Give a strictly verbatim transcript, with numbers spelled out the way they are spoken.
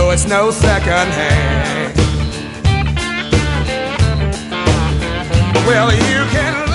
know it's no second hand. Well, you can